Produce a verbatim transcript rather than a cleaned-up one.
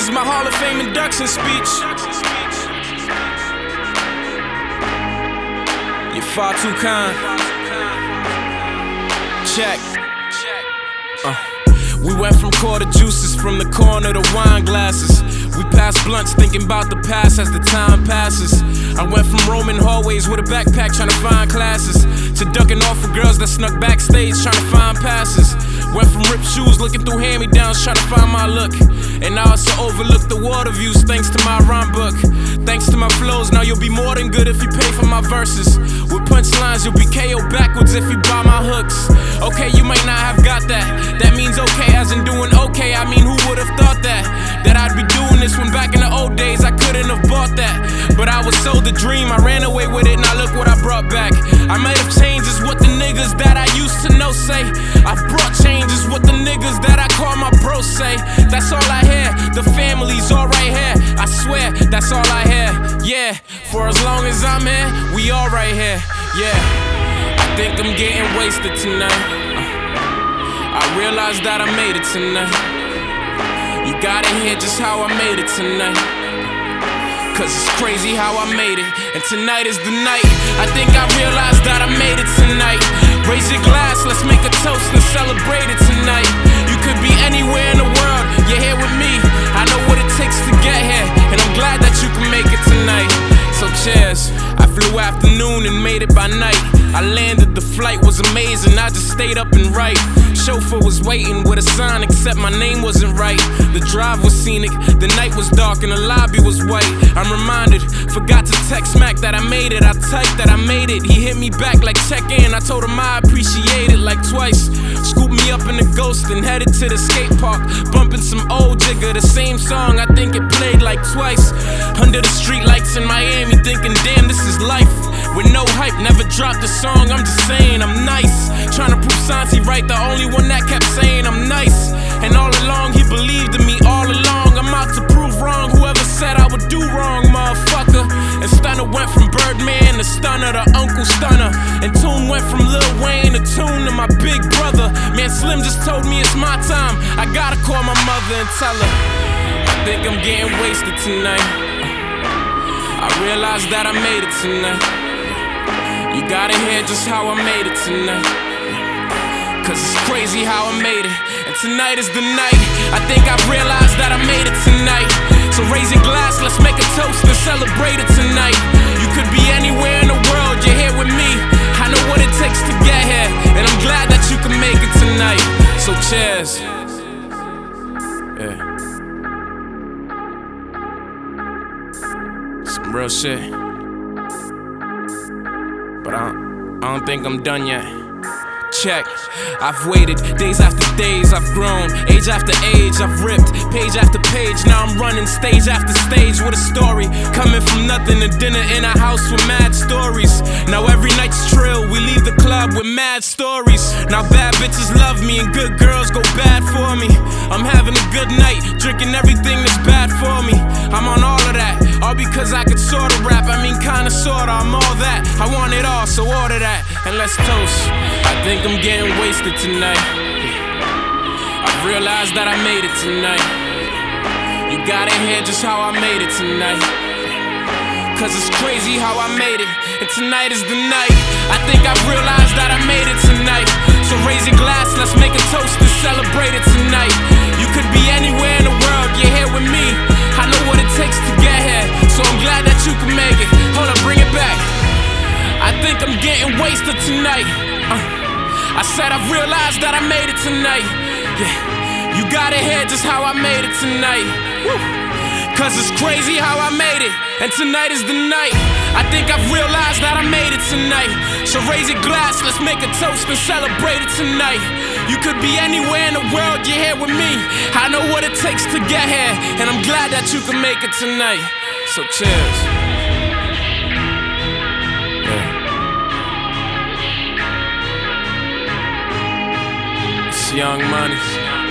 is my Hall of Fame induction speech. You're far too kind. Check. Uh. We went from quarter juices, from the corner to wine glasses. We passed blunts, thinking about the past as the time passes. I went from roaming hallways with a backpack trying to find classes, to ducking off for girls that snuck backstage trying to find passes. Went from ripped shoes looking through hand-me-downs trying to find my look. And now it's to overlook the water views thanks to my rhyme book. Thanks to my flows, now you'll be more than good if you pay for my verses. With punchlines, you'll be K O backwards if you buy my hooks. Okay, you might not have got that. That means okay as in doing okay. I mean, who would've thought that? That I'd be doing this when back in the old days I couldn't have bought that. But I was sold the dream, I ran away with it, now look what I brought back. I might have changed is what the niggas that I used to know say. I've brought change is what the niggas that I call my bros say. That's all I hear, the family's all right here. I swear, that's all I hear, yeah. For as long as I'm here, we all right here, yeah. I think I'm getting wasted tonight. uh, I realized that I made it tonight. You gotta hear just how I made it tonight, cause it's crazy how I made it. And tonight is the night. I think I realized that I made it tonight. Raise your glass, let's make a toast and celebrate it tonight. You could be anywhere in the world, you're here with me. I know what it takes to get here, and I'm glad that you can make it tonight. So cheers. I flew afternoon and made it by night. I landed, the flight was amazing, I just stayed up and right. Chauffeur was waiting with a sign except my name wasn't right. The drive was scenic, the night was dark and the lobby was white. I'm reminded, forgot to text Mac that I made it. I typed that I made it, he hit me back like check in. I told him I appreciate it like twice. Scooped me up in the Ghost and headed to the skate park, bumping some old Jigga, the same song, I think it played like twice. Under the street lights in Miami, thinking damn this is life. With no hype, never dropped a song, I'm just saying I'm nice. Trying to prove Santi right, the only one that kept saying I'm nice. And all along he believed in me, all along I'm out to prove wrong whoever said I would do wrong, motherfucker. And Stunner went from Birdman to Stunner to Uncle Stunner. And Tune went from Lil Wayne to Tune to my big brother. Man, Slim just told me it's my time, I gotta call my mother and tell her I think I'm getting wasted tonight. I realized that I made it tonight. You gotta hear just how I made it tonight, cause it's crazy how I made it. And tonight is the night. I think I realized that I made it tonight. So raise your glass, let's make a toast and celebrate it tonight. You could be anywhere in the world, you're here with me. I know what it takes to get here, and I'm glad that you can make it tonight. So cheers. Yeah. Some real shit. But I don't, I don't think I'm done yet. Check. I've waited days after days, I've grown age after age, I've ripped page after page. Now I'm running stage after stage with a story, coming from nothing to dinner in a house with mad stories. Now every night's trill, we leave the club with mad stories. Now bad bitches love me and good girls go bad for me. I'm having a good night, drinking everything that's bad for me. I'm on all of that, all because I could sorta rap. I mean kinda sorta, I'm all that. I want it all, so order that and let's toast. I think I'm getting wasted tonight. I've realized that I made it tonight. You gotta hear just how I made it tonight, cause it's crazy how I made it. And tonight is the night. I think I've realized that I made it tonight. So raise your glass, let's make a toast and celebrate it tonight. You could be anywhere in the world, you're here with me. I know what it takes to get here, so I'm glad that you can make it. Hold up, bring it back. I think I'm getting wasted tonight. uh, I said I've realized that I made it tonight. Yeah, you gotta hear just how I made it tonight. Woo. Cause it's crazy how I made it, and tonight is the night. I think I've realized that I made it tonight. So raise your glass, let's make a toast and celebrate it tonight. You could be anywhere in the world, you're here with me. I know what it takes to get here, and I'm glad that you can make it tonight. So cheers. Yeah. It's Young Money.